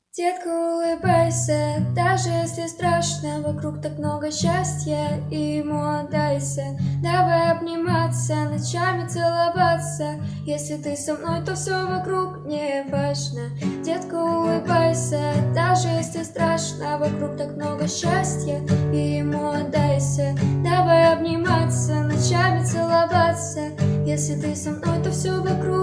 Детка, улыбайся, даже если страшно, вокруг так много счастья, и ему отдайся. Давай обниматься, ночами целоваться, если ты со мной, то все вокруг не важно. Детка, улыбайся, даже если страшно, вокруг так много счастья, и ему отдайся. Давай обниматься, ночами целоваться, если ты со мной, то все вокруг